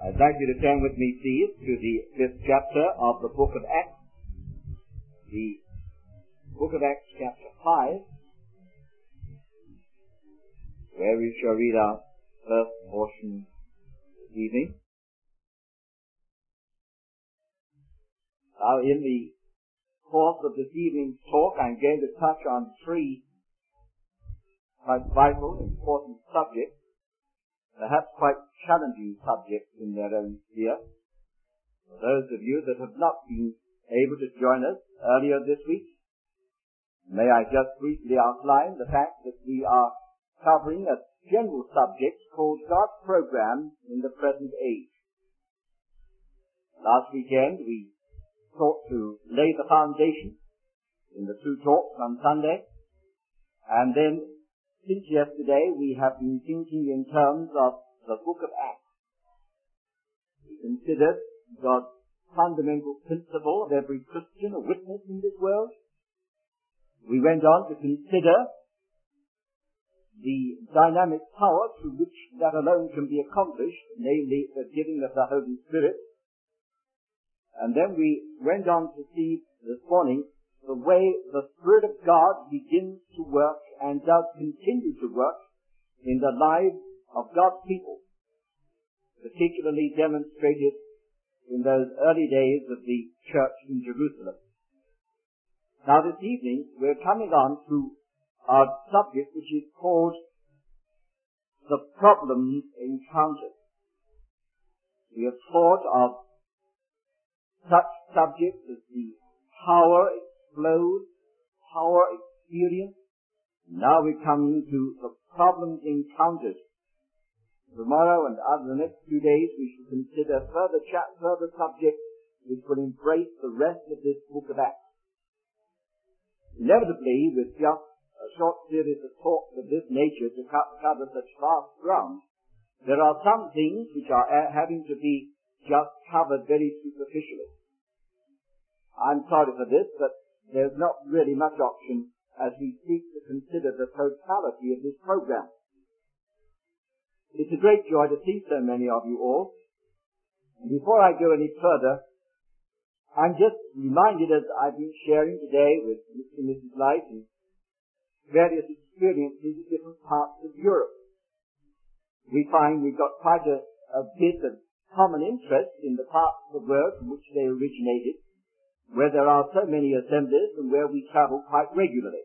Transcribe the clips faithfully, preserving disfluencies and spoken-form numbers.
I'd like you to turn with me, please, to the fifth chapter of the book of Acts. The book of Acts, chapter five, where we shall read our first portion this evening. Now, in the course of this evening's talk, I'm going to touch on three quite vital, important subjects, perhaps quite challenging subjects in their own sphere. For those of you that have not been able to join us earlier this week, may I just briefly outline the fact that we are covering a general subject called God's program in the present age. Last weekend we sought to lay the foundation in the two talks on Sunday, and then since yesterday we have been thinking in terms of the book of Acts. We considered God's fundamental principle of every Christian a witness in this world. We went on to consider the dynamic power through which that alone can be accomplished, namely the giving of the Holy Spirit. And then we went on to see this morning the way the Spirit of God begins to work and does continue to work in the lives of God's people, particularly demonstrated in those early days of the church in Jerusalem. Now this evening we're coming on to our subject which is called the problems encountered. We have thought of such subjects as the power explode, power experience. Now we come to the problems encountered. Tomorrow and over the next few days we shall consider further chat, further subjects which will embrace the rest of this book of Acts. Inevitably, with just a short series of talks of this nature to cover such vast ground, there are some things which are having to be just covered very superficially. I'm sorry for this, but there's not really much option as we seek to consider the totality of this program. It's a great joy to see so many of you all. And before I go any further, I'm just reminded, as I've been sharing today with Mister and Missus Light and various experiences in different parts of Europe, we find we've got quite a, a bit of common interest in the parts of the world from which they originated, where there are so many assemblies and where we travel quite regularly.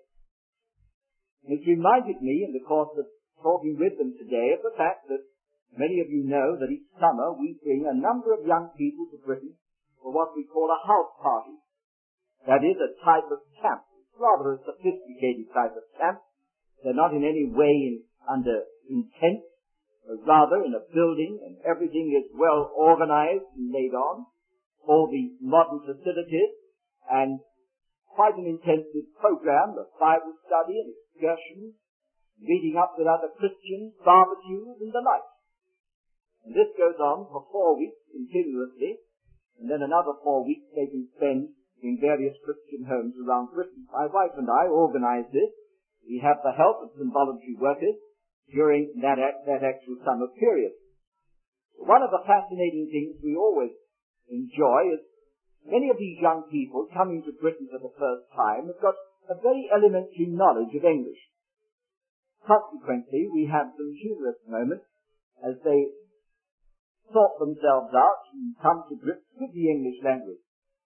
It reminded me in the course of talking with them today of the fact that many of you know that each summer we bring a number of young people to Britain for what we call a house party. That is a type of camp. It's rather a sophisticated type of camp. They're not in any way in, under intent, but rather in a building, and everything is well organized and laid on, all the modern facilities, and quite an intensive program of Bible study and excursions, meeting up with other Christians, barbecues, and the like. And this goes on for four weeks continuously, and then another four weeks they can spend in various Christian homes around Britain. My wife and I organize this. We have the help of some voluntary workers during that, that actual summer period. One of the fascinating things we always enjoy is many of these young people coming to Britain for the first time have got a very elementary knowledge of English. Consequently, we have some humorous moments as they sort themselves out and come to grips with the English language.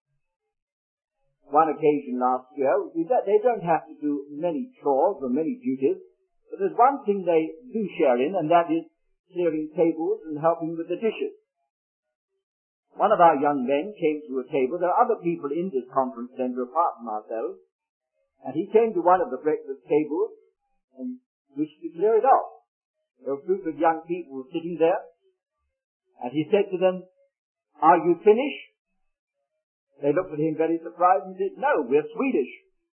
One occasion last year, they don't have to do many chores or many duties, but there's one thing they do share in, and that is clearing tables and helping with the dishes. One of our young men came to a table. There are other people in this conference center apart from ourselves, and he came to one of the breakfast tables and wished to clear it off. There were a group of young people sitting there, and he said to them, "Are you Finnish?" They looked at him very surprised and said, "No, we're Swedish."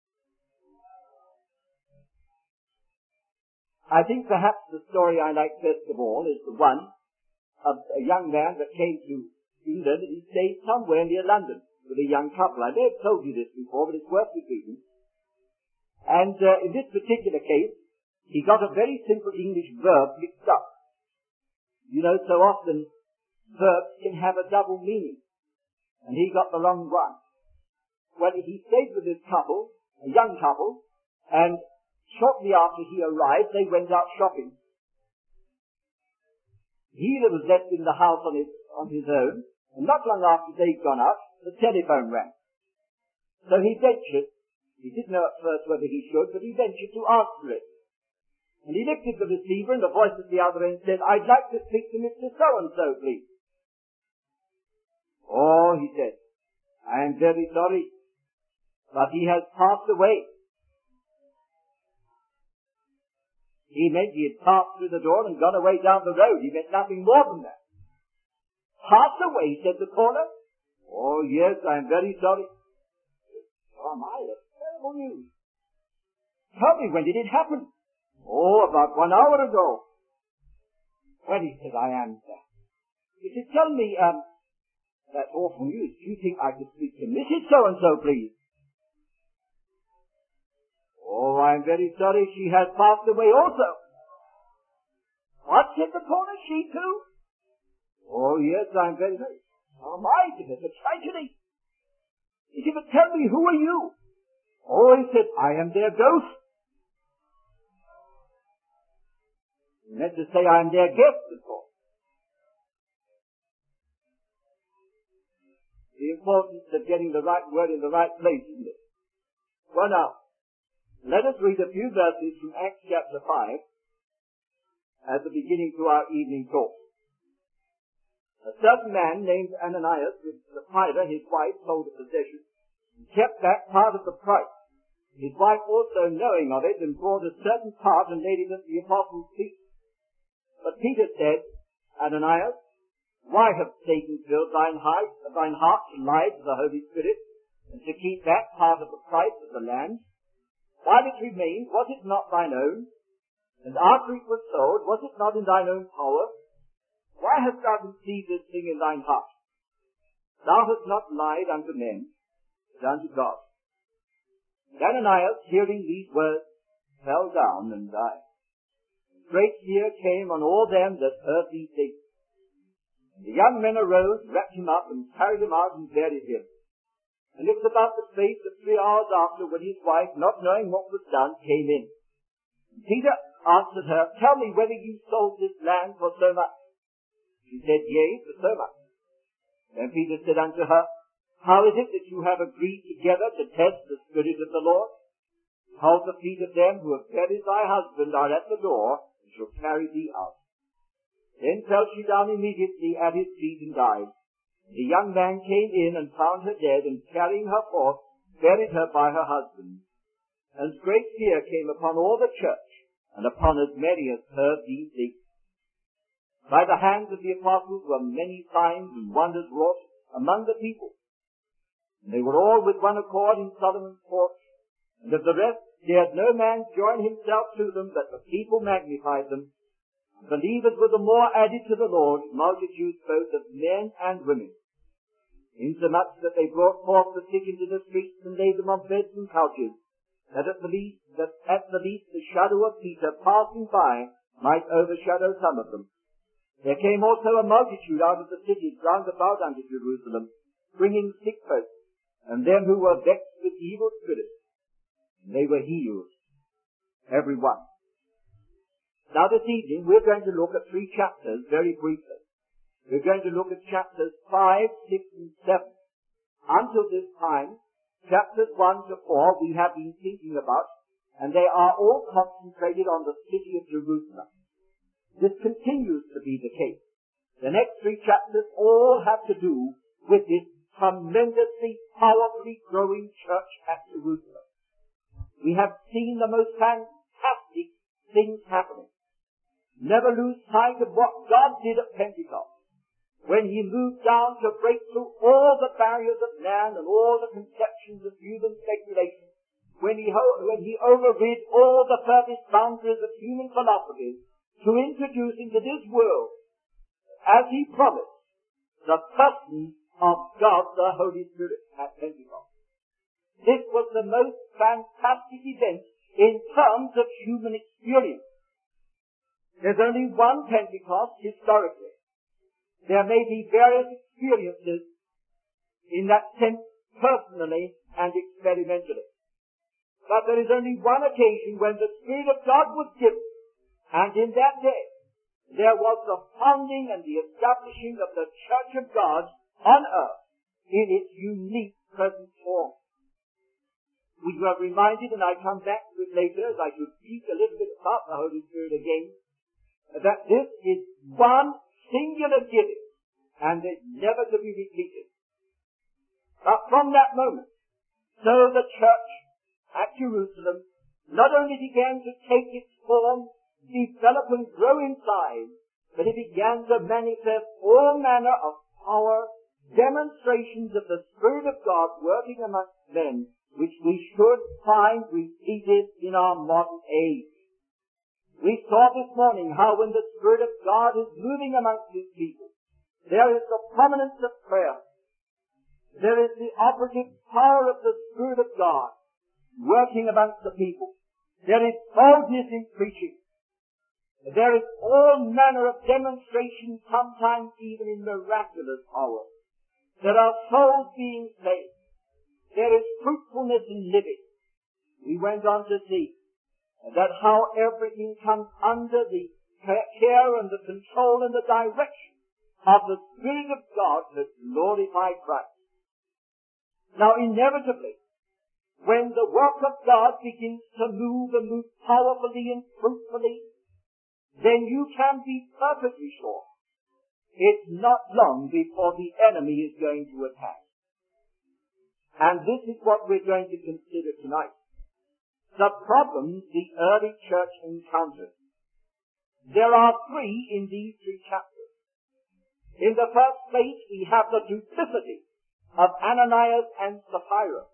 I think perhaps the story I like best of all is the one of a young man that came to England, and he stayed somewhere near London with a young couple. I may have told you this before, but it's worth repeating. And uh, in this particular case, he got a very simple English verb mixed up. You know, so often verbs can have a double meaning. And he got the wrong one. Well, he stayed with this couple, a young couple, and shortly after he arrived, they went out shopping. He was left in the house on his, on his own, and not long after they'd gone out, the telephone rang. So he ventured, he didn't know at first whether he should, but he ventured to answer it. And he lifted the receiver, and the voice at the other end said, "I'd like to speak to Mister So-and-so, please." "Oh," he said, "I am very sorry, but he has passed away." He meant he had passed through the door and gone away down the road. He meant nothing more than that. "Passed away," said the caller. "Oh, yes, I am very sorry." "Oh, my, that's terrible news. Tell me, when did it happen?" "Oh, about one hour ago." "Well," he said, "I am, sir." He said, "Tell me, um, that's awful news. Do you think I could speak to Missus So-and-so, please?" "Oh, I am very sorry. She has passed away also." "What?" said the caller. "She too?" "Oh, yes, I am very sorry." "Oh, my, it's a tragedy." He said, "But tell me, who are you?" "Oh," he said, "I am their ghost." He meant to say, "I am their guest," of course. The importance of getting the right word in the right place, isn't it? Well, now, let us read a few verses from Acts chapter five as the beginning to our evening talk. A certain man named Ananias, with Sapphira, his wife, sold a possession, and kept back part of the price. His wife also, knowing of it, and brought a certain part and laid it at the apostles' feet. But Peter said, "Ananias, why hath Satan filled thine heart, thine heart to lie to the Holy Spirit, and to keep back part of the price of the land? While it remained, was it not thine own? And after it was sold, was it not in thine own power? Why hast thou conceived this thing in thine heart? Thou hast not lied unto men, but unto God." And Ananias, hearing these words, fell down and died. Great fear came on all them that heard these things. And the young men arose, wrapped him up, and carried him out and buried him. And it was about the space of three hours after when his wife, not knowing what was done, came in. And Peter answered her, "Tell me whether you sold this land for so much." She said, "Yea, for so much." Then Peter said unto her, "How is it that you have agreed together to test the Spirit of the Lord? Behold, the feet of them who have buried thy husband are at the door, and shall carry thee out." Then fell she down immediately at his feet and died. And the young man came in and found her dead, and carrying her forth, buried her by her husband. And great fear came upon all the church, and upon as many as heard these things. By the hands of the apostles were many signs and wonders wrought among the people. And they were all with one accord in Solomon's porch. And of the rest dared no man join himself to them, but the people magnified them. And believers were the more added to the Lord, multitudes both of men and women. Insomuch that they brought forth the sick into the streets and laid them on beds and couches, that at the least, that at the least the shadow of Peter passing by might overshadow some of them. There came also a multitude out of the cities round about unto Jerusalem, bringing sick folk, and them who were vexed with evil spirits. And they were healed, every one. Now this evening we're going to look at three chapters very briefly. We're going to look at chapters five, six, and seven. Until this time, chapters one to four we have been thinking about, and they are all concentrated on the city of Jerusalem. This continues to be the case. The next three chapters all have to do with this tremendously, powerfully growing church at Jerusalem. We have seen the most fantastic things happening. Never lose sight of what God did at Pentecost, when He moved down to break through all the barriers of man and all the conceptions of human speculation, when He, ho- when he overrid all the furthest boundaries of human philosophies, to introduce into this world, as He promised, the person of God the Holy Spirit at Pentecost. This was the most fantastic event in terms of human experience. There's only one Pentecost historically. There may be various experiences in that sense, personally and experimentally. But there is only one occasion when the Spirit of God was given, and in that day there was the founding and the establishing of the Church of God on earth in its unique present form. We were reminded, and I come back to it later as I should speak a little bit about the Holy Spirit again, that this is one singular giving, and is never to be repeated. But from that moment, so the church at Jerusalem not only began to take its form, develop and grow in size, but it began to manifest all manner of power, demonstrations of the Spirit of God working amongst men, which we should find repeated in our modern age. We saw this morning how when the Spirit of God is moving amongst His people, there is the prominence of prayer. There is the operative power of the Spirit of God working amongst the people. There is boldness in preaching. There is all manner of demonstration, sometimes even in miraculous power. There are souls being saved. There is fruitfulness in living. We went on to see that how everything comes under the care and the control and the direction of the Spirit of God to glorify Christ. Now, inevitably, when the work of God begins to move and move powerfully and fruitfully, then you can be perfectly sure it's not long before the enemy is going to attack. And this is what we're going to consider tonight. The problems the early church encountered. There are three in these three chapters. In the first place, we have the duplicity of Ananias and Sapphira.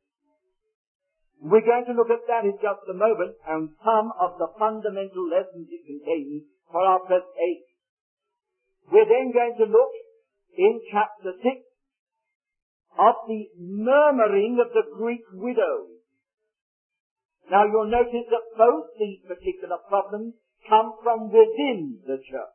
We're going to look at that in just a moment and some of the fundamental lessons it contains for our present age. We're then going to look in chapter six of the murmuring of the Greek widow. Now you'll notice that both these particular problems come from within the church.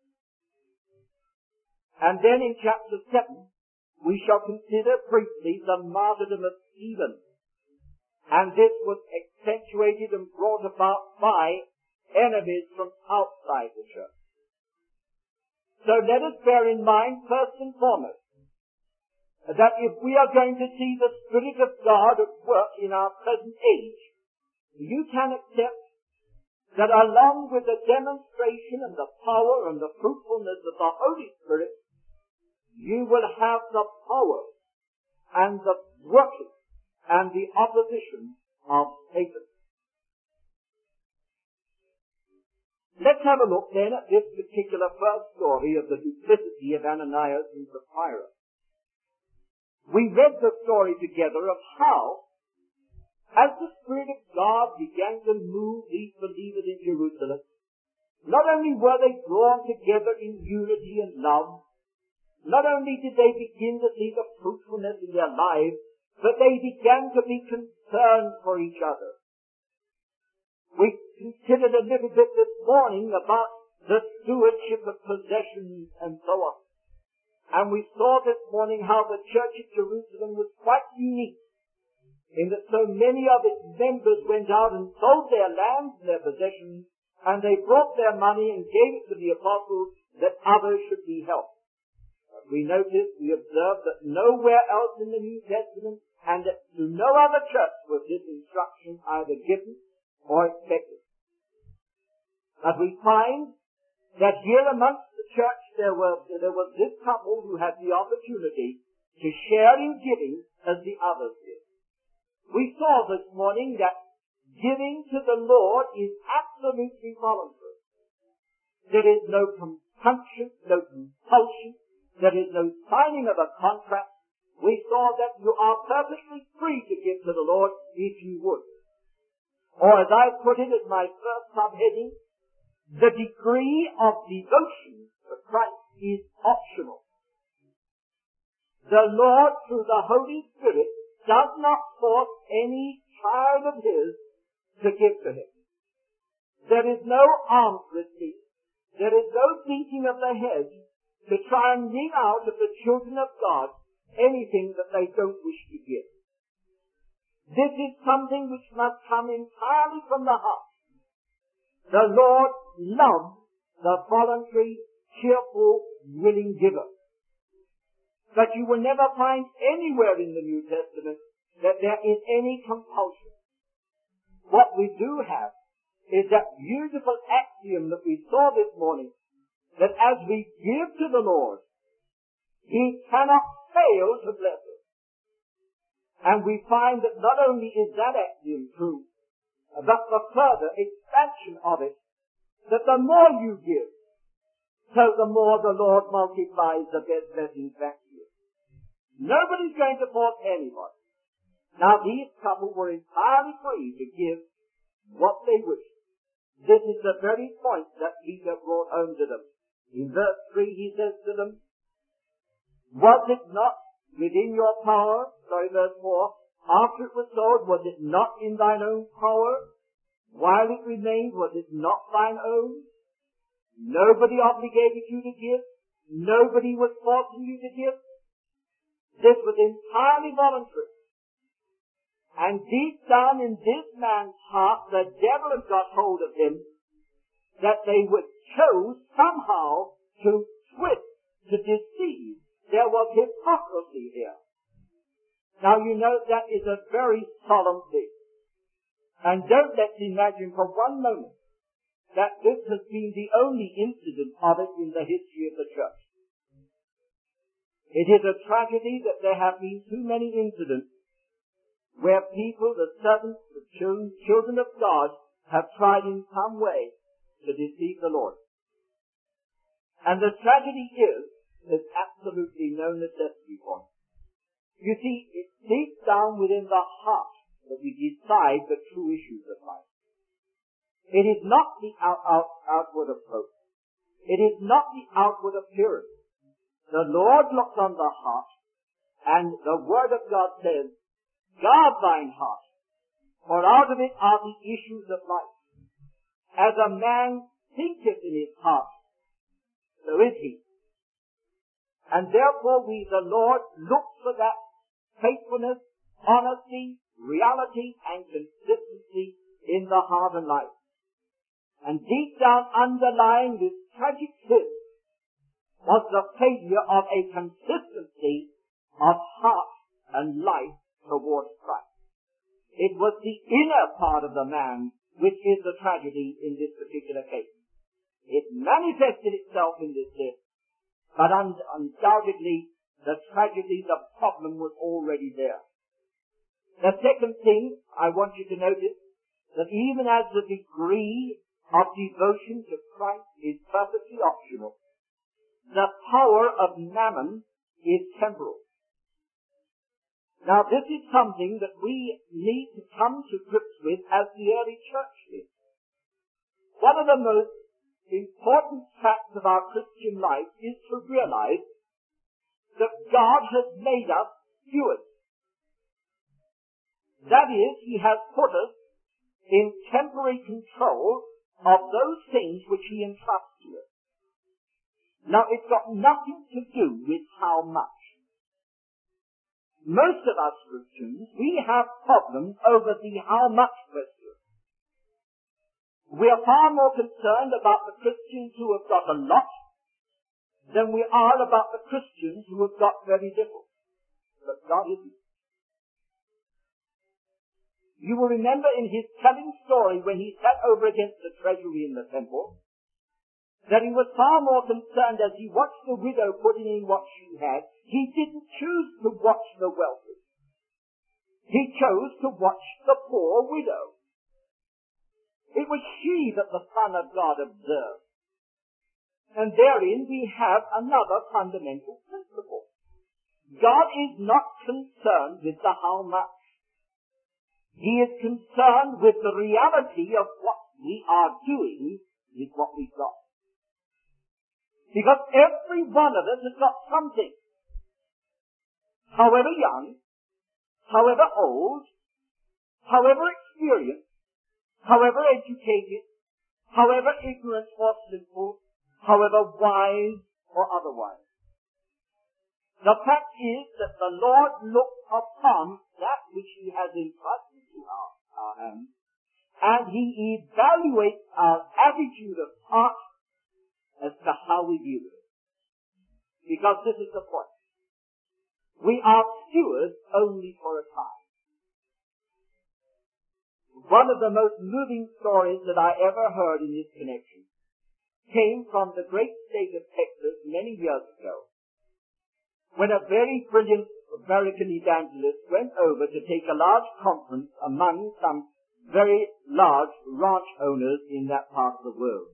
And then in chapter seven, we shall consider briefly the martyrdom of Stephen. And this was accentuated and brought about by enemies from outside the church. So let us bear in mind, first and foremost, that if we are going to see the Spirit of God at work in our present age, you can accept that along with the demonstration and the power and the fruitfulness of the Holy Spirit, you will have the power and the working and the opposition of Satan. Let's have a look then at this particular first story of the duplicity of Ananias and Sapphira. We read the story together of how, as the Spirit of God began to move these believers in Jerusalem, not only were they drawn together in unity and love, not only did they begin to see the fruitfulness in their lives, but they began to be concerned for each other. We considered a little bit this morning about the stewardship of possessions and so on. And we saw this morning how the church at Jerusalem was quite unique in that so many of its members went out and sold their lands and their possessions, and they brought their money and gave it to the apostles that others should be helped. We noticed, we observed that nowhere else in the New Testament and that to no other church was this instruction either given or expected. But we find that here amongst the church there was, there was this couple who had the opportunity to share in giving as the others did. We saw this morning that giving to the Lord is absolutely voluntary. There is no compunction, no compulsion, there is no signing of a contract. We saw that you are perfectly free to give to the Lord if you would. Or as I put it as my first subheading, the degree of devotion to Christ is optional. The Lord, through the Holy Spirit, does not force any child of His to give to Him. There is no arms twisting. There is no beating of the head. to try and wring out of the children of God anything that they don't wish to give. This is something which must come entirely from the heart. The Lord loves the voluntary, cheerful, willing giver. But you will never find anywhere in the New Testament that there is any compulsion. What we do have is that beautiful axiom that we saw this morning, that as we give to the Lord, He cannot fail to bless us. And we find that not only is that axiom true, but the further expansion of it, that the more you give, so the more the Lord multiplies the blessings back to you. Nobody's going to force anybody. Now these couple were entirely free to give what they wished. This is the very point that Peter brought home to them. In verse three he says to them, was it not within your power, sorry, verse four, after it was sold, was it not in thine own power? While it remained, was it not thine own? Nobody obligated you to give. Nobody was forcing you to give. This was entirely voluntary. And deep down in this man's heart, the devil had got hold of him, that they would chose somehow to twist, to deceive. There was hypocrisy here. Now you know that is a very solemn thing. And don't let's imagine for one moment that this has been the only incident of it in the history of the church. It is a tragedy that there have been too many incidents where people, the servants, the children of God, have tried in some way to deceive the Lord. And the tragedy is, there's absolutely no necessity for it. You see, it's deep down within the heart that we decide the true issues of life. It is not the out, out, outward approach. It is not the outward appearance. The Lord looks on the heart, and the Word of God says, guard thine heart, for out of it are the issues of life. As a man thinketh in his heart, so is he. And therefore we, the Lord, look for that faithfulness, honesty, reality, and consistency in the heart and life. And deep down underlying this tragic sin was the failure of a consistency of heart and life towards Christ. It was the inner part of the man which is the tragedy in this particular case. It manifested itself in this sin, but un- undoubtedly the tragedy, the problem was already there. The second thing I want you to notice, that even as the degree of devotion to Christ is perfectly optional, the power of mammon is temporal. Now this is something that we need to come to grips with as the early church did. One of the most important facts of our Christian life is to realize that God has made us stewards. That is, He has put us in temporary control of those things which He entrusts to us. Now, it's got nothing to do with how much. Most of us Christians, we have problems over the how much question. We are far more concerned about the Christians who have got a lot than we are about the Christians who have got very little. But God isn't. You will remember in his telling story when he sat over against the treasury in the temple, that he was far more concerned as he watched the widow putting in what she had. He didn't choose to watch the wealthy. He chose to watch the poor widow. It was she that the Son of God observed. And therein we have another fundamental principle. God is not concerned with the how much. He is concerned with the reality of what we are doing with what we've got. Because every one of us has got something. However young, however old, however experienced, however educated, however ignorant or simple, however wise or otherwise. The fact is that the Lord looks upon that which He has entrusted to our, our hands, and He evaluates our attitude of heart as to how we view it. Because this is the point. We are stewards only for a time. One of the most moving stories that I ever heard in this connection came from the great state of Texas many years ago, when a very brilliant American evangelist went over to take a large conference among some very large ranch owners in that part of the world.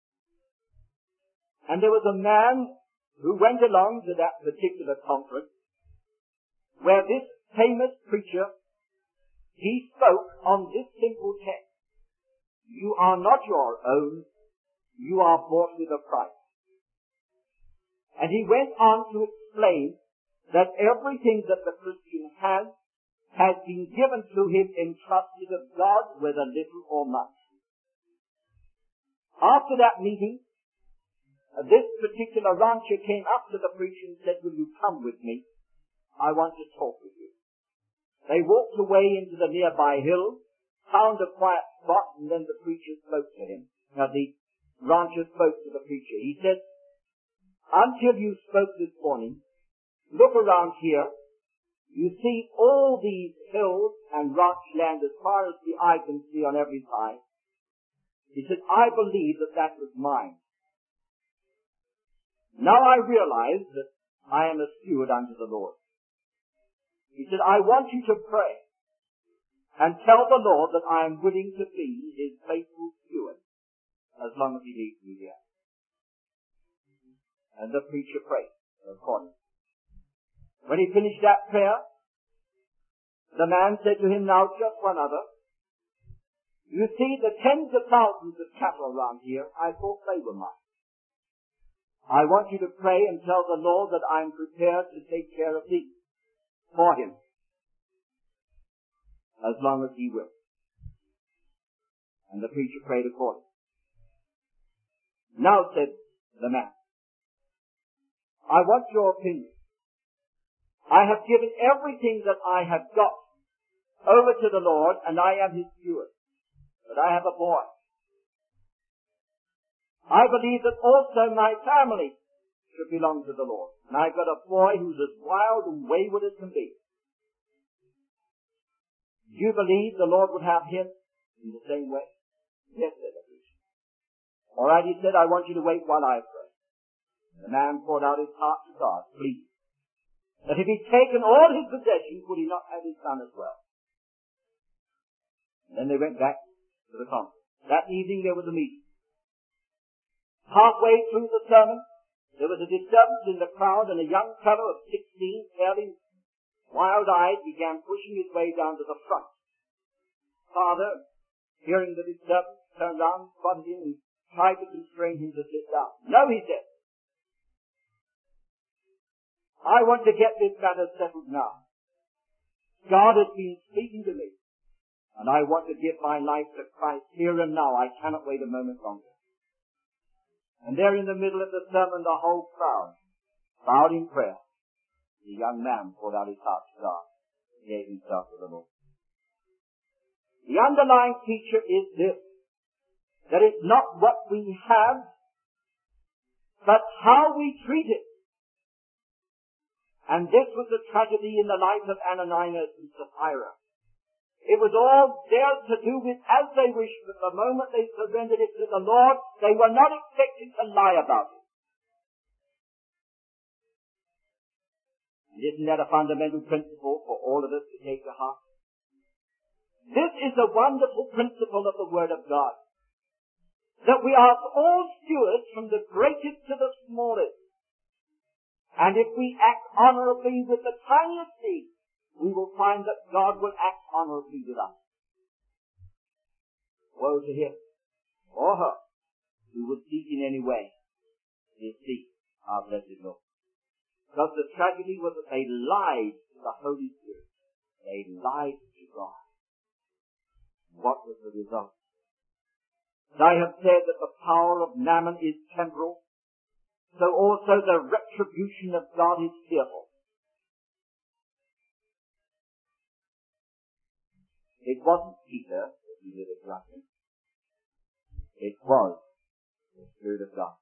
And there was a man who went along to that particular conference where this famous preacher, he spoke on this simple text: you are not your own, you are bought with a price. And he went on to explain that everything that the Christian has, has been given to him entrusted of God, whether little or much. After that meeting, this particular rancher came up to the preacher and said, will you come with me? I want to talk with you. They walked away into the nearby hills, found a quiet spot, and then the preacher spoke to him. Now the rancher spoke to the preacher. He said, until you spoke this morning, look around here. You see all these hills and ranch land as far as the eye can see on every side. He said, I believe that that was mine. Now I realize that I am a steward unto the Lord. He said, I want you to pray and tell the Lord that I am willing to be His faithful steward as long as He leaves me here. And the preacher prayed accordingly. When he finished that prayer, the man said to him, now just one other. You see the tens of thousands of cattle around here, I thought they were mine. I want you to pray and tell the Lord that I am prepared to take care of these for Him, as long as He will. And the preacher prayed accordingly. Now, said the man, I want your opinion. I have given everything that I have got over to the Lord, and I am His steward. But I have a boy. I believe that also my family should belong to the Lord. And I've got a boy who's as wild and wayward as can be. Do you believe the Lord would have him in the same way? Yes, said the preacher. All right, he said, I want you to wait while I pray. The man poured out his heart to God, pleading that if he'd taken all his possessions, would he not have his son as well? And then they went back to the conference. That evening there was a meeting. Halfway through the sermon, there was a disturbance in the crowd, and a young fellow of sixteen, fairly wild-eyed, began pushing his way down to the front. Father, hearing the disturbance, turned round, spotted him, and tried to constrain him to sit down. No, he said, I want to get this matter settled now. God has been speaking to me, and I want to give my life to Christ here and now. I cannot wait a moment longer. And there in the middle of the sermon, the whole crowd bowed in prayer. The young man poured out his heart to God and gave himself to the Lord. The underlying feature is this, that it's not what we have, but how we treat it. And this was the tragedy in the life of Ananias and Sapphira. It was all theirs to do with as they wished, but the moment they surrendered it to the Lord, they were not expected to lie about it. And isn't that a fundamental principle for all of us to take to heart? This is a wonderful principle of the Word of God. That we are all stewards from the greatest to the smallest. And if we act honorably with the tiniest thing, we will find that God will act honorably with us. Woe to him or her who would seek in any way to deceive our blessed Lord. Because the tragedy was that they lied to the Holy Spirit. They lied to God. What was the result? I have said that the power of Mammon is temporal. so also the retribution of God is fearful. It wasn't Peter that he did it rightly. It was the Spirit of God.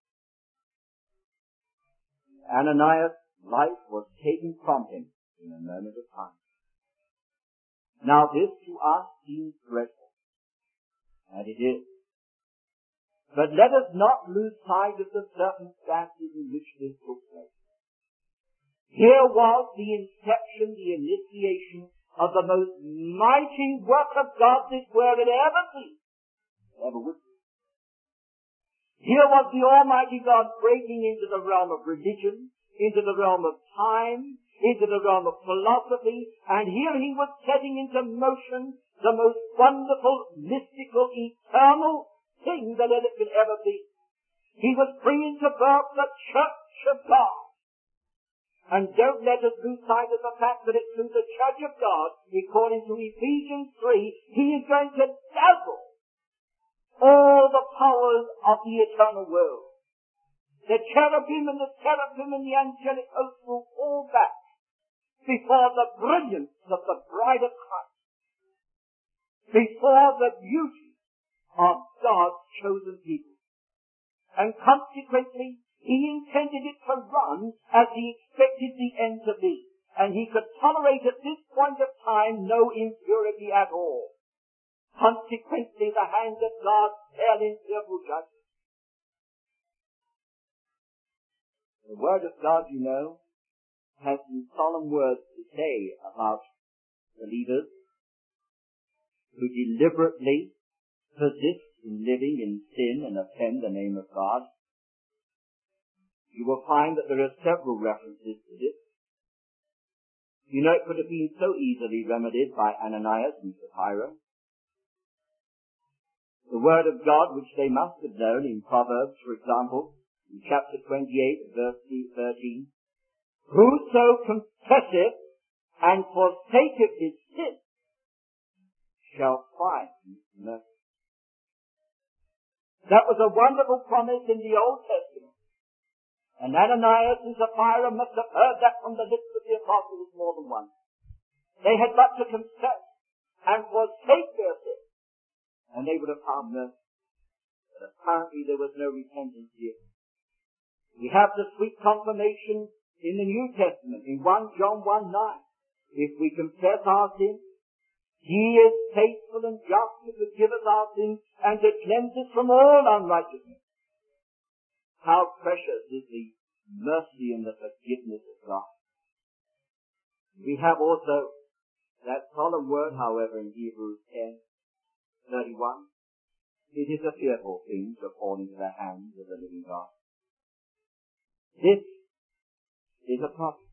Ananias' life was taken from him in a moment of time. Now this to us seems dreadful, and it is. But let us not lose sight of the circumstances in which this took place. Here was the inception, the initiation of the most mighty work of God this world had ever seen, ever witnessed. Here was the Almighty God breaking into the realm of religion, into the realm of time, into the realm of philosophy, and here he was setting into motion the most wonderful, mystical, eternal thing that it could ever be. He was bringing to birth the Church of God. And don't let us lose sight of the fact that it's through the Church of God, according to Ephesians three, he is going to dazzle all the powers of the eternal world. The cherubim and the seraphim and the angelic hosts will fall back before the brilliance of the bride of Christ, before the beauty of God's chosen people. And consequently, he intended it to run as he expected the end to be. And he could tolerate at this point of time no impurity at all. Consequently, the hand of God fell in fearful judgment. The Word of God, you know, has some solemn words to say about believers who deliberately persist in living in sin and offend the name of God. You will find that there are several references to this. You know, it could have been so easily remedied by Ananias and Sapphira. The Word of God, which they must have known in Proverbs, for example, in chapter twenty-eight, verse thirteen, whoso confesseth and forsaketh his sin shall find mercy. That was a wonderful promise in the Old Testament. And Ananias and Sapphira must have heard that from the lips of the apostles more than once. They had but to confess and forsake their sin, and they would have found mercy. But apparently there was no repentance here. We have the sweet confirmation in the New Testament, in First John one nine. If we confess our sins, he is faithful and just to forgive us our sins and to cleanse us from all unrighteousness. How precious is the mercy and the forgiveness of God. We have also that solemn word, however, in Hebrews ten thirty-one. It is a fearful thing to fall into the hands of the living God. This is a problem.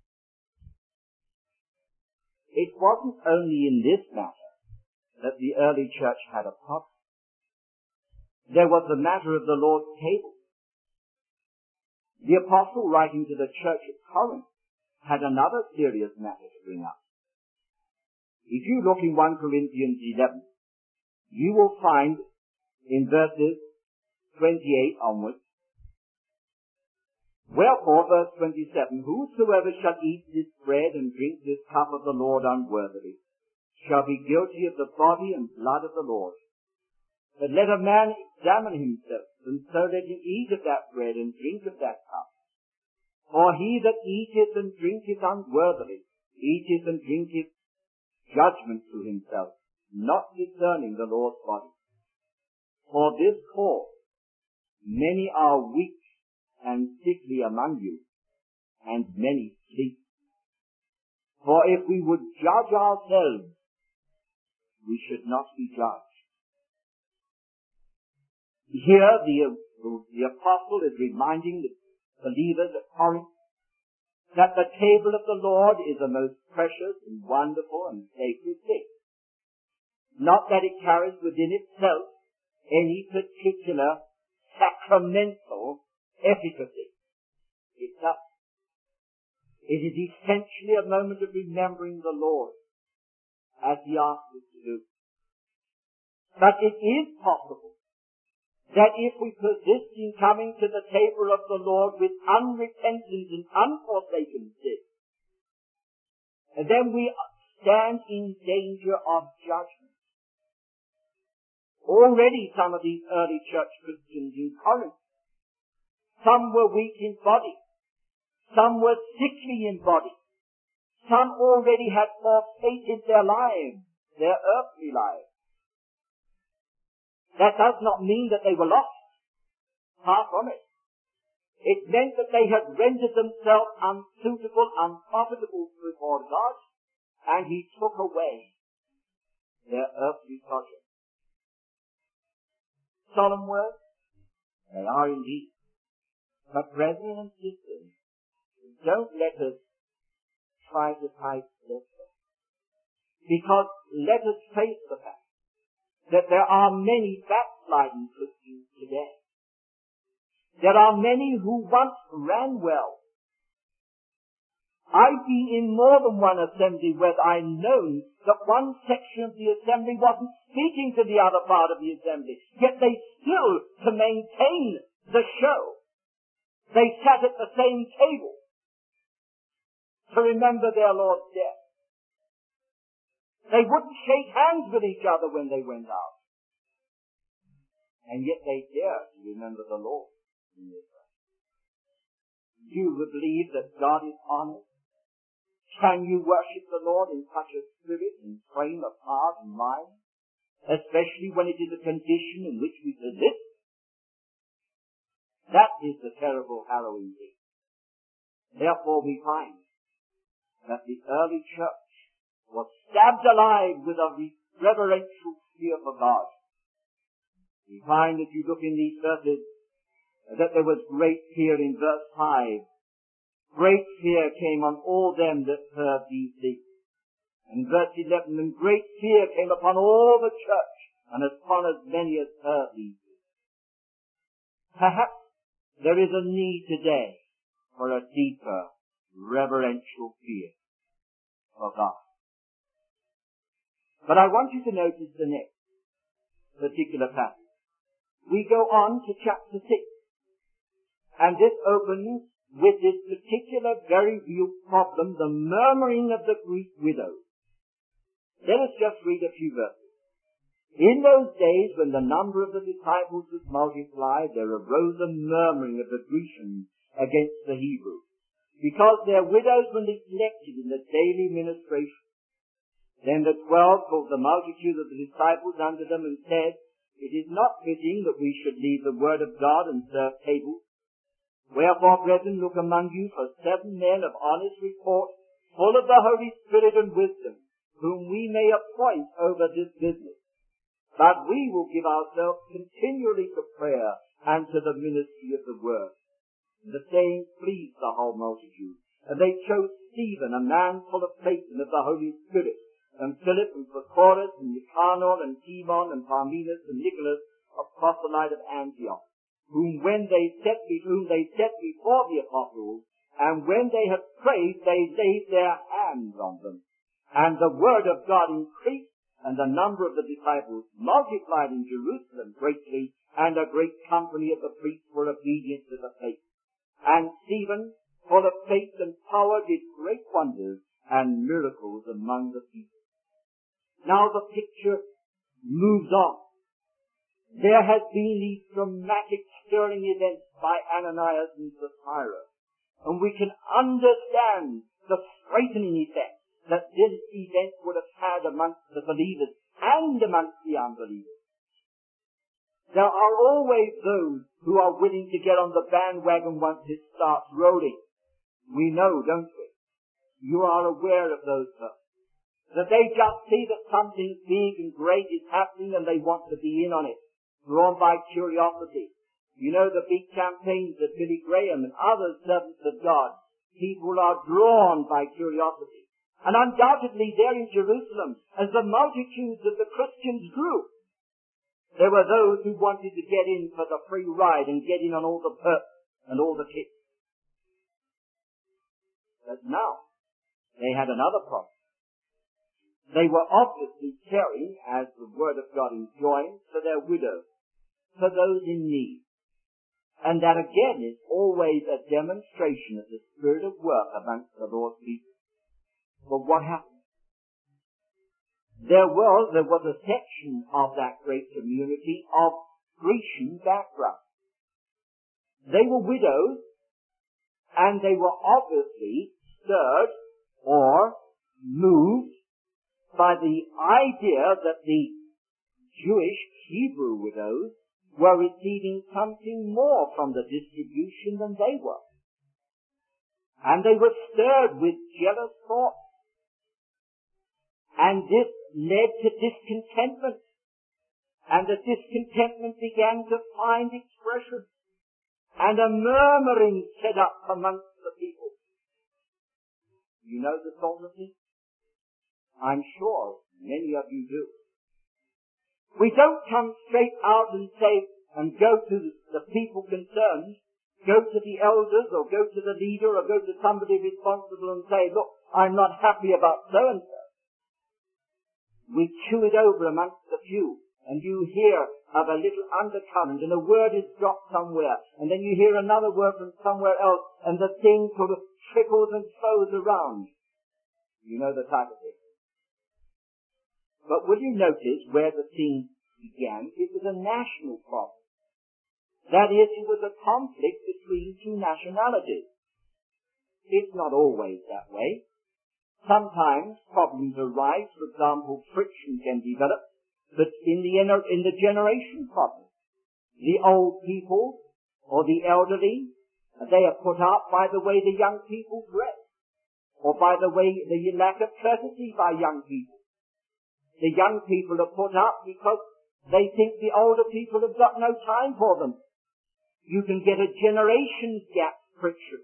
It wasn't only in this matter that the early church had a problem. There was the matter of the Lord's table. The apostle, writing to the church at Corinth, had another serious matter to bring up. If you look in First Corinthians eleven, you will find in verses twenty-eight onwards, wherefore, verse twenty-seven, whosoever shall eat this bread and drink this cup of the Lord unworthily shall be guilty of the body and blood of the Lord. But let a man examine himself, and so let him eat of that bread and drink of that cup. For he that eateth and drinketh unworthily eateth and drinketh judgment to himself, not discerning the Lord's body. For this cause many are weak and sickly among you, and many sleep. For if we would judge ourselves, we should not be judged. Here the, the apostle is reminding the believers at Corinth that the table of the Lord is a most precious and wonderful and sacred thing. Not that it carries within itself any particular sacramental efficacy. It does. It is essentially a moment of remembering the Lord as he asks us to do. But it is possible that if we persist in coming to the table of the Lord with unrepentant and unforsaken sin, then we stand in danger of judgment. Already some of these early church Christians in Corinth, some were weak in body, some were sickly in body, some already had forsaken their lives, their earthly lives. That does not mean that they were lost. Far from it. It meant that they had rendered themselves unsuitable, unprofitable before God, and He took away their earthly project. Solemn words? They are indeed. But brethren and sisters, don't let us try to type this. Because let us face the fact that there are many backsliding Christians today. There are many who once ran well. I've been in more than one assembly where I know that one section of the assembly wasn't speaking to the other part of the assembly, yet they still, to maintain the show, they sat at the same table to remember their Lord's death. They wouldn't shake hands with each other when they went out. And yet they dare to remember the Lord in this way. You would believe that God is honest? Can you worship the Lord in such a spirit and frame of heart and mind? Especially when it is a condition in which we persist? That is the terrible, harrowing thing. Therefore we find that the early church was stabbed alive with a reverential fear for God. We find, if you look in these verses, that there was great fear in verse five. Great fear came on all them that heard these things. In verse eleven, and great fear came upon all the church, and upon as many as heard these things. Perhaps there is a need today for a deeper, reverential fear for God. But I want you to notice the next particular passage. We go on to chapter six. And this opens with this particular very real problem, the murmuring of the Greek widows. Let us just read a few verses. In those days when the number of the disciples was multiplied, there arose a murmuring of the Grecians against the Hebrews, because their widows were neglected in the daily ministration. Then the twelve called the multitude of the disciples unto them and said, It is not fitting that we should leave the word of God and serve tables. Wherefore, brethren, look among you for seven men of honest report, full of the Holy Spirit and wisdom, whom we may appoint over this business. But we will give ourselves continually to prayer and to the ministry of the word. And the saying pleased the whole multitude. And they chose Stephen, a man full of faith and of the Holy Spirit, and Philip and Prochorus and Nicanor and Timon and Parmenas and Nicholas, a proselyte of Antioch, whom when they set whom they set before the apostles, and when they had prayed, they laid their hands on them. And the word of God increased, and the number of the disciples multiplied in Jerusalem greatly, and a great company of the priests were obedient to the faith. And Stephen, full of faith and power, did great wonders and miracles among the people. Now the picture moves on. There has been these dramatic stirring events by Ananias and Sapphira, and we can understand the straightening effect that this event would have had amongst the believers and amongst the unbelievers. There are always those who are willing to get on the bandwagon once it starts rolling. We know, don't we? You are aware of those persons. That they just see that something big and great is happening and they want to be in on it, drawn by curiosity. You know the big campaigns of Billy Graham and other servants of God. People are drawn by curiosity. And undoubtedly there in Jerusalem, as the multitudes of the Christians grew, there were those who wanted to get in for the free ride and get in on all the perks and all the kicks. But now, they had another problem. They were obviously caring, as the word of God enjoined, for their widows. for those in need. And that again is always a demonstration of the spirit of work amongst the Lord's people. But what happened? There was, there was a section of that great community of Grecian background. They were widows, and they were obviously stirred or moved by the idea that the Jewish Hebrew widows were receiving something more from the distribution than they were. And they were stirred with jealous thoughts. And this led to discontentment. And the discontentment began to find expression. And a murmuring set up amongst the people. You know the song of this? I'm sure many of you do. We don't come straight out and say, and go to the people concerned, go to the elders or go to the leader or go to somebody responsible and say, look, I'm not happy about so-and-so. We chew it over amongst the few, and you hear of a little undercurrent, and a word is dropped somewhere, and then you hear another word from somewhere else, and the thing sort of trickles and flows around. You know the type of thing. But will you notice where the thing began? It was a national problem. That is, it was a conflict between two nationalities. It's not always that way. Sometimes problems arise. For example, friction can develop. But in the, in the generation problem, the old people or the elderly, they are put out by the way the young people dress, or by the way the lack of courtesy by young people. The young people are put up because they think the older people have got no time for them. You can get a generations gap friction.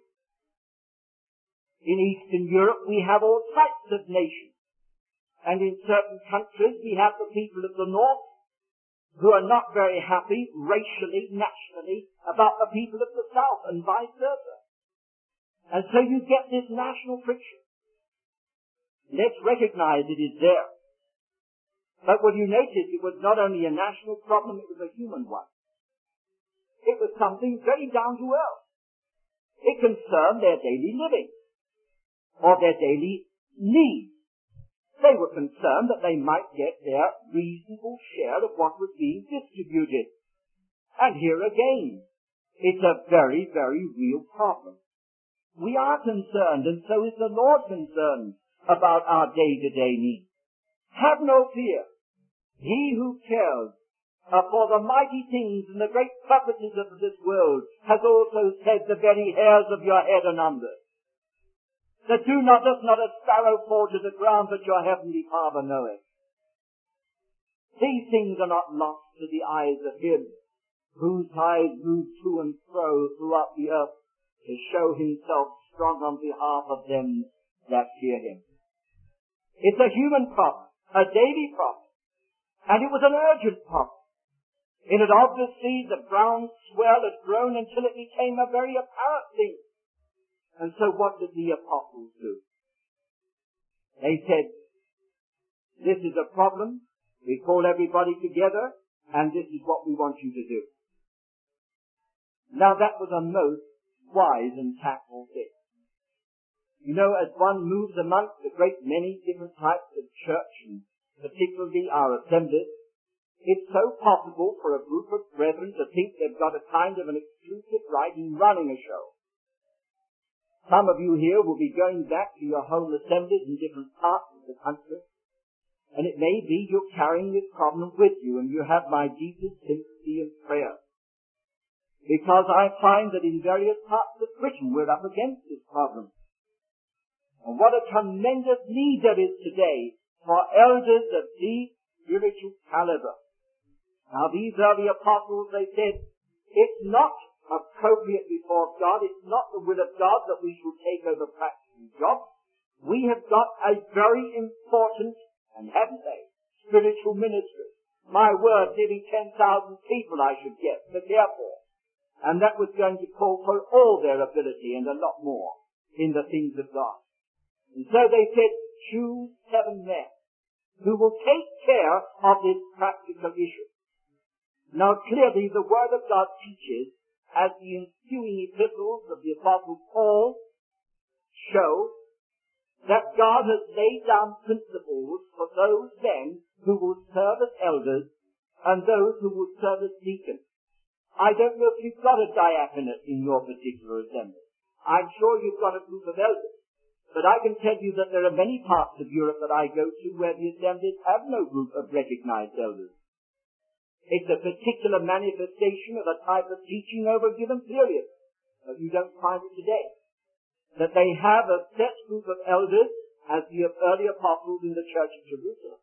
In Eastern Europe we have all types of nations. And in certain countries we have the people of the north who are not very happy racially, nationally, about the people of the south and vice versa. And so you get this national friction. Let's recognize it is there. But will you notice it was not only a national problem, it was a human one. It was something very down to earth. It concerned their daily living, or their daily needs. They were concerned that they might get their reasonable share of what was being distributed. And here again, it's a very, very real problem. We are concerned, and so is the Lord concerned, about our day-to-day needs. Have no fear. He who cares uh, for the mighty things and the great purposes of this world has also said the very hairs of your head are numbered. That do not, does not a sparrow fall to the ground, but your heavenly Father knoweth. These things are not lost to the eyes of Him whose eyes move to and fro throughout the earth to show Himself strong on behalf of them that fear Him. It's a human problem, a daily problem. And it was an urgent problem. In it obviously the ground swell had grown until it became a very apparent thing. And so what did the apostles do? They said, this is a problem, we call everybody together, and this is what we want you to do. Now that was a most wise and tactful thing. You know, as one moves amongst a great many different types of church, and particularly our assemblies, it's so possible for a group of brethren to think they've got a kind of an exclusive right in running a show. Some of you here will be going back to your home assemblies in different parts of the country, and it may be you're carrying this problem with you, and you have my deepest sympathy and prayer. Because I find that in various parts of Britain we're up against this problem. And what a tremendous need there is today for elders of deep spiritual caliber. Now these early apostles, they said, it's not appropriate before God, it's not the will of God that we should take over practical jobs. We have got a very important, and haven't they, spiritual ministry. My word, nearly ten thousand people I should get to care for. And that was going to call for all their ability and a lot more in the things of God. And so they said, choose seven men who will take care of this practical issue. Now clearly the Word of God teaches, as the ensuing epistles of the Apostle Paul show, that God has laid down principles for those then who will serve as elders and those who will serve as deacons. I don't know if you've got a diaconate in your particular assembly. I'm sure you've got a group of elders. But I can tell you that there are many parts of Europe that I go to where the assemblies have no group of recognized elders. It's a particular manifestation of a type of teaching over a given period. But you don't find it today. That they have a set group of elders as the early apostles in the church of Jerusalem.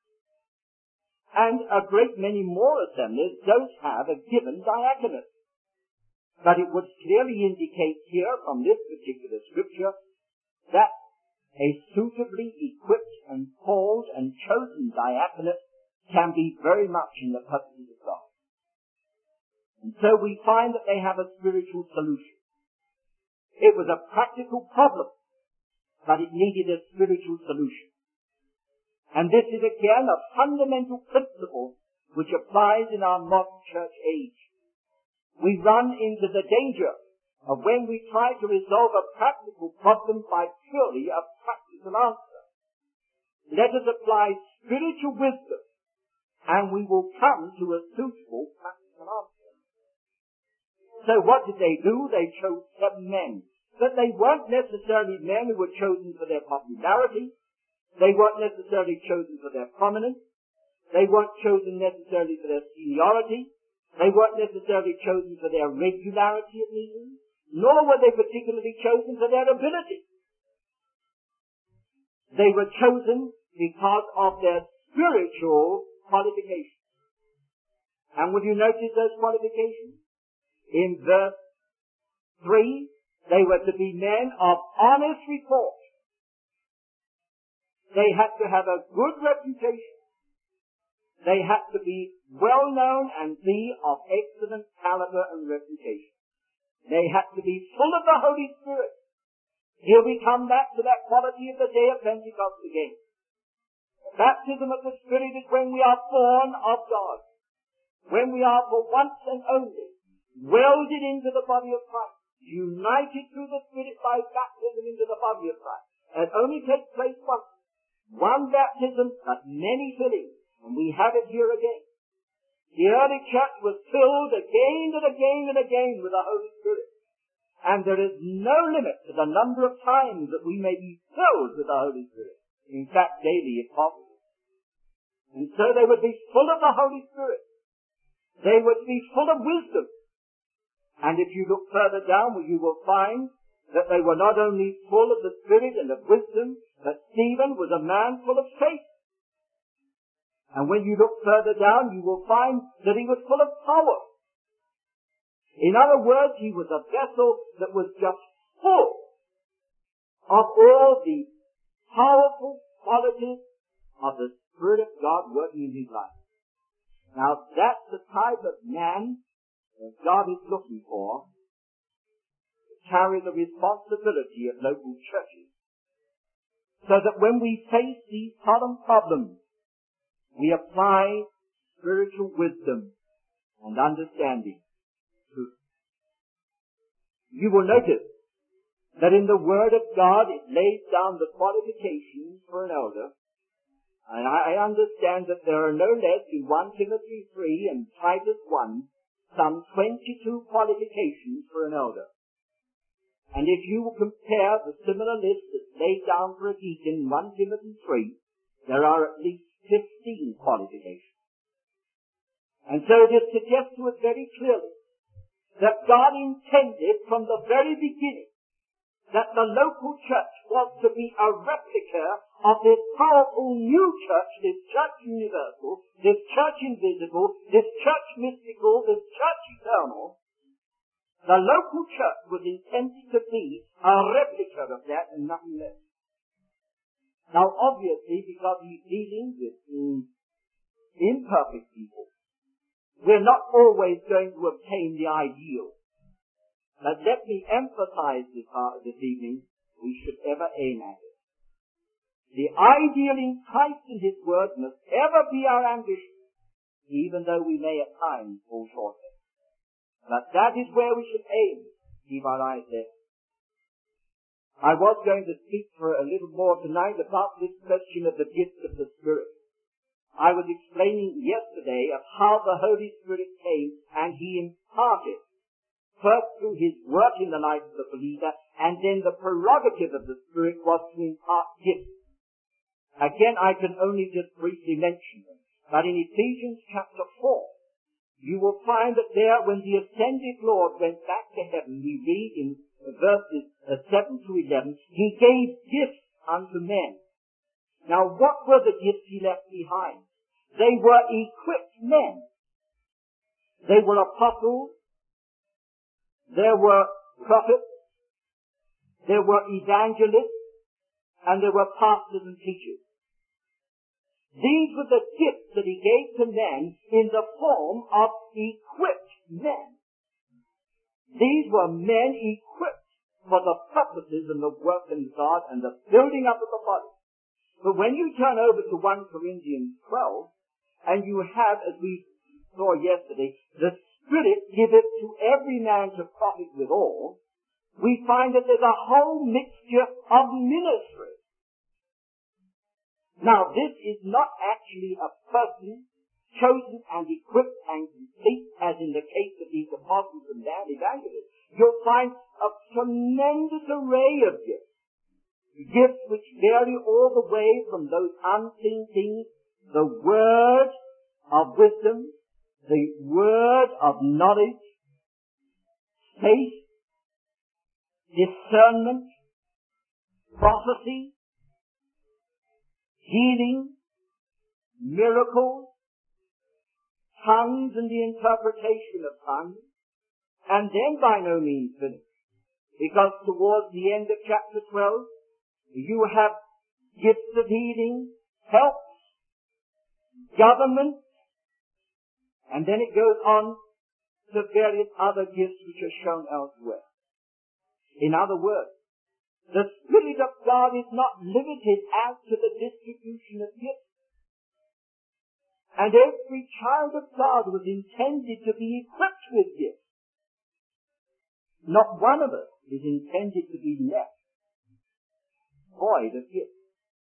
And a great many more assemblies don't have a given diaconate. But it would clearly indicate here from this particular scripture that a suitably equipped and called and chosen diaconate can be very much in the purposes of God. And so we find that they have a spiritual solution. It was a practical problem, but it needed a spiritual solution. And this is again a fundamental principle which applies in our modern church age. We run into the danger of when we try to resolve a practical problem by purely a practical answer. Let us apply spiritual wisdom, and we will come to a suitable practical answer. So what did they do? They chose seven men. But they weren't necessarily men who were chosen for their popularity. They weren't necessarily chosen for their prominence. They weren't chosen necessarily for their seniority. They weren't necessarily chosen for their regularity at meetings. Nor were they particularly chosen for their ability. They were chosen because of their spiritual qualifications. And will you notice those qualifications? In verse three, they were to be men of honest report. They had to have a good reputation. They had to be well known and be of excellent caliber and reputation. They had to be full of the Holy Spirit. Here we come back to that quality of the day of Pentecost again. The baptism of the Spirit is when we are born of God. When we are for once and only welded into the body of Christ, united through the Spirit by baptism into the body of Christ. It only takes place once. One baptism, but many fillings. And we have it here again. The early church was filled again and again and again with the Holy Spirit. And there is no limit to the number of times that we may be filled with the Holy Spirit. In fact, daily if possible. And so they would be full of the Holy Spirit. They would be full of wisdom. And if you look further down, you will find that they were not only full of the Spirit and of wisdom, but Stephen was a man full of faith. And when you look further down, you will find that he was full of power. In other words, he was a vessel that was just full of all the powerful qualities of the Spirit of God working in his life. Now, that's the type of man that God is looking for to carry the responsibility of local churches. So that when we face these solemn problems, we apply spiritual wisdom and understanding to it. You will notice that in the Word of God it lays down the qualifications for an elder. And I understand that there are no less in First Timothy three and Titus one some twenty-two qualifications for an elder. And if you will compare the similar list that's laid down for a deacon in First Timothy three, there are at least fifteen qualifications. And so it suggests to us very clearly that God intended from the very beginning that the local church was to be a replica of this powerful new church, this church universal, this church invisible, this church mystical, this church eternal. The local church was intended to be a replica of that and nothing less. Now obviously, because he's dealing with imperfect people, we're not always going to obtain the ideal. But let me emphasize this, uh, this evening, we should ever aim at it. The ideal in Christ and His Word must ever be our ambition. even though we may at times fall short of it. But that is where we should aim, keep our eyes there. I was going to speak for a little more tonight about this question of the gifts of the Spirit. I was explaining yesterday of how the Holy Spirit came and He imparted, first through His work in the life of the believer, and then the prerogative of the Spirit was to impart gifts. Again, I can only just briefly mention them. But in Ephesians chapter four, you will find that there, when the ascended Lord went back to heaven, we read in verses seven to eleven, He gave gifts unto men. Now, what were the gifts He left behind? They were equipped men. They were apostles. There were prophets. There were evangelists. And there were pastors and teachers. These were the gifts that He gave to men in the form of equipped men. These were men equipped for the purposes and the work of God and the building up of the body. But when you turn over to First Corinthians twelve, and you have, as we saw yesterday, the Spirit giveth to every man to profit withal, we find that there's a whole mixture of ministry. Now, this is not actually a person chosen and equipped and complete, as in the case of these apostles and their evangelists. You'll find a tremendous array of gifts. Gifts which vary all the way from those unseen things, the word of wisdom, the word of knowledge, faith, discernment, prophecy, healing, miracles, tongues and the interpretation of tongues, and then by no means finished. Because towards the end of chapter twelve, you have gifts of healing, helps, government, and then it goes on to various other gifts which are shown elsewhere. In other words, the Spirit of God is not limited as to the distribution of gifts. And every child of God was intended to be equipped with gifts. Not one of us is intended to be left void of gifts.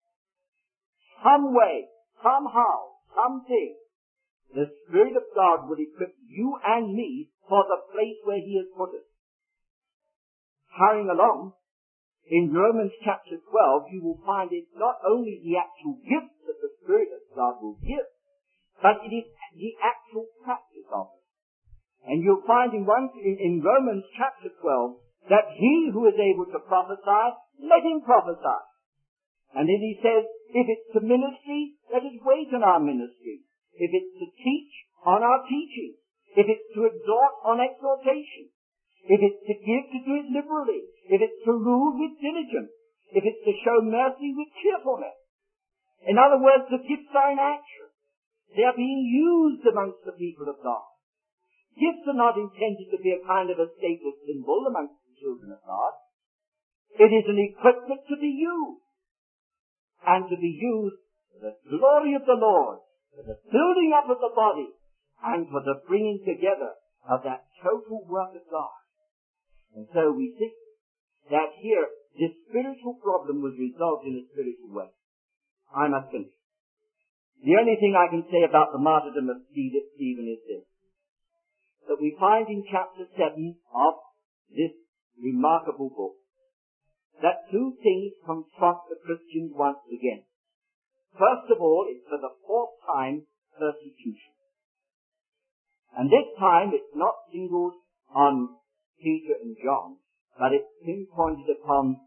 Some way, somehow, something, the Spirit of God will equip you and me for the place where He has put us. Hurrying along, in Romans chapter twelve, you will find it's not only the actual gifts that the Spirit of God will give, but it is the actual practice of it. And you'll find in, one, in, in Romans chapter twelve that he who is able to prophesy, let him prophesy. And then he says, if it's to ministry, let us wait on our ministry. If it's to teach, on our teaching. If it's to exhort, on exhortation. If it's to give, to do it liberally. If it's to rule, with diligence. If it's to show mercy, with cheerfulness. In other words, the gifts are in action. They are being used amongst the people of God. Gifts are not intended to be a kind of a status symbol amongst the children of God. It is an equipment to be used. And to be used for the glory of the Lord, for the building up of the body, and for the bringing together of that total work of God. And so we see that here, this spiritual problem was resolved in a spiritual way. I must finish. The only thing I can say about the martyrdom of Stephen is this, that we find in chapter seven of this remarkable book, that two things confront the Christians once again. First of all, it's for the fourth time persecution. And this time it's not singled on Peter and John, but it's pinpointed upon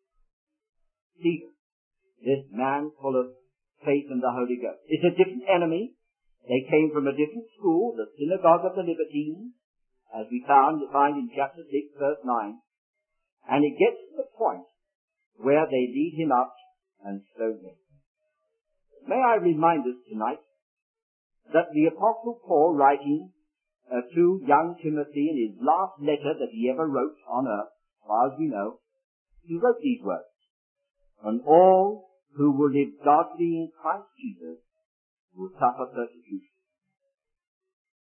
Stephen, this man full of faith in the Holy Ghost. It's a different enemy. They came from a different school, the synagogue of the Libertines, as we found, find in chapter six, verse nine. And it gets to the point where they lead him up and stone him. May I remind us tonight that the Apostle Paul, writing uh, to young Timothy in his last letter that he ever wrote on earth, as far as we know, he wrote these words, "And all who will live godly in Christ Jesus will suffer persecution."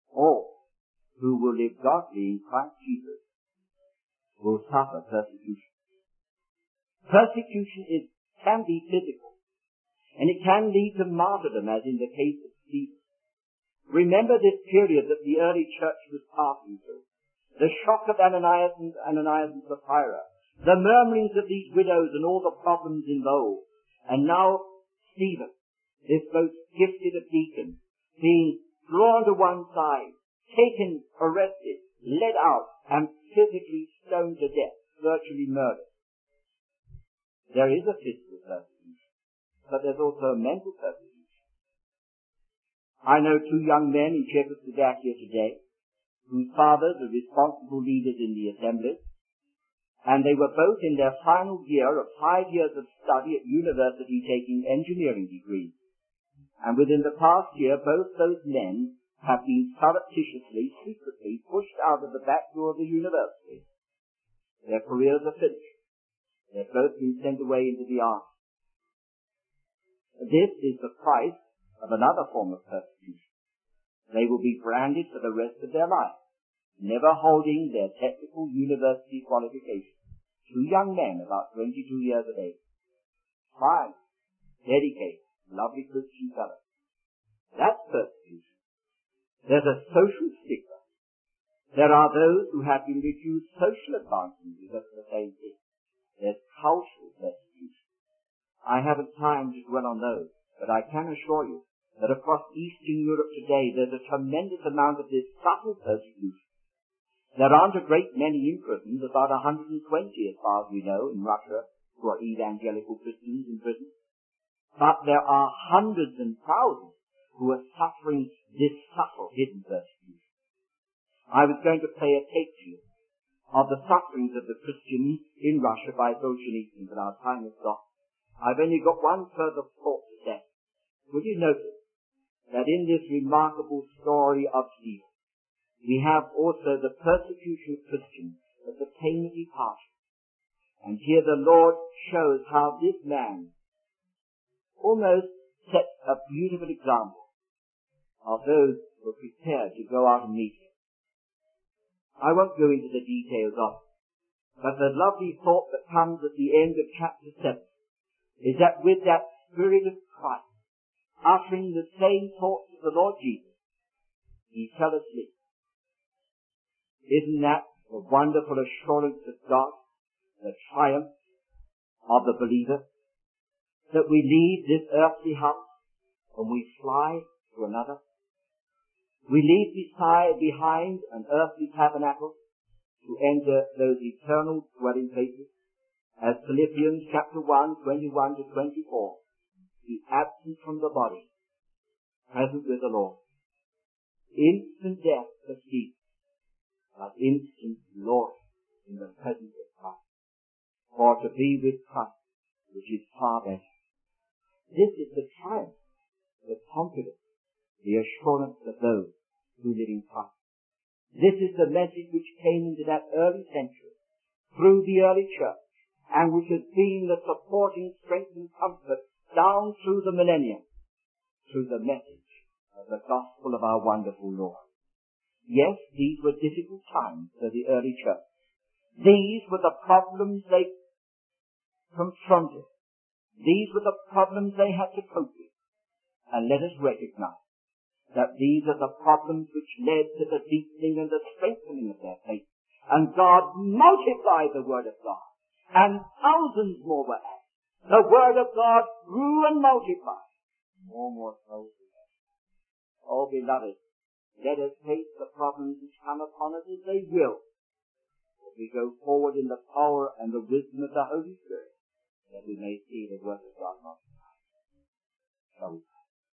all who will live godly in Christ Jesus will suffer persecution. Persecution is, can be physical, and it can lead to martyrdom, as in the case of Stephen. Remember this period that the early church was passing through. The shock of Ananias and, Ananias and Sapphira, the murmurings of these widows and all the problems involved, and now Stephen, this most gifted of deacons, being drawn to one side, taken, arrested, led out, and physically stoned to death, virtually murdered. There is a physical persecution, but there's also a mental persecution. I know two young men in Czechoslovakia today, whose fathers are responsible leaders in the assemblies, and they were both in their final year of five years of study at university taking engineering degrees. And within the past year, both those men have been surreptitiously, secretly pushed out of the back door of the university. Their careers are finished. They've both been sent away into the army. This is the price of another form of persecution. They will be branded for the rest of their life, never holding their technical university qualification. Two young men, about twenty-two years of age. Fine, dedicated, lovely Christian fellows. That's persecution. There's a social stigma. There are those who have been refused social advancement because of the same thing. There's cultural persecution. I haven't time to dwell on those, but I can assure you that across Eastern Europe today there's a tremendous amount of this subtle persecution. There aren't a great many in prison, about one hundred twenty as far as we know in Russia, who are evangelical Christians in prison. But there are hundreds and thousands who are suffering this subtle hidden persecution. I was going to play a tape to you of the sufferings of the Christians in Russia by Bolsheviks, but our time is gone. I've only got one further thought to say. Would you notice that in this remarkable story of Stephen, we have also the persecution of Christians at the payment departure. And here the Lord shows how this man almost sets a beautiful example of those who are prepared to go out and meet him. I won't go into the details of it, but the lovely thought that comes at the end of chapter seven is that with that Spirit of Christ uttering the same thoughts of the Lord Jesus, he fell asleep. Isn't that the wonderful assurance of God, the triumph of the believer, that we leave this earthly house and we fly to another? We leave beside, behind an earthly tabernacle to enter those eternal dwelling places, as Philippians chapter one, twenty-one to twenty-four, be absent from the body, present with the Lord. Instant death for Stephen, but instant glory in the presence of Christ. For to be with Christ, which is far better. This is the triumph, the confidence, the assurance of those who live in Christ. This is the message which came into that early century, through the early church, and which has been the supporting strength and comfort down through the millennium, through the message of the gospel of our wonderful Lord. Yes, these were difficult times for the early church. These were the problems they confronted. These were the problems they had to cope with. And let us recognize that these are the problems which led to the deepening and the strengthening of their faith. And God multiplied the Word of God, and thousands more were added. The Word of God grew and multiplied. More and more souls. Oh, beloved, let us face the problems which come upon us as they will, as we go forward in the power and the wisdom of the Holy Spirit, that we may see the work of God multiplied. Shall we?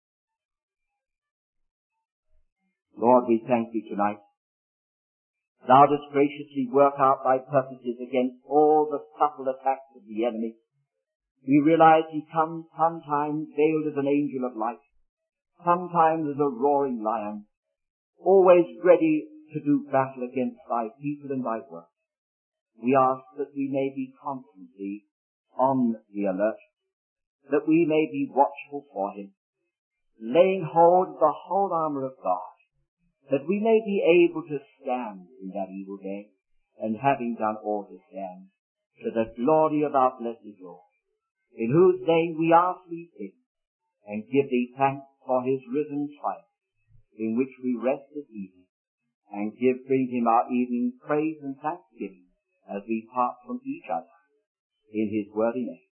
Lord, we thank you tonight. Thou dost graciously work out thy purposes against all the subtle attacks of the enemy. We realize he comes sometimes veiled as an angel of light, sometimes as a roaring lion, always ready to do battle against thy people and thy work. We ask that we may be constantly on the alert, that we may be watchful for him, laying hold of the whole armour of God, that we may be able to stand in that evil day, and having done all to stand, to the glory of our blessed Lord, in whose name we ask these things, and give thee thanks for his risen triumph, in which we rest this evening, and give bring him our evening praise and thanksgiving as we part from each other, in his worthy name.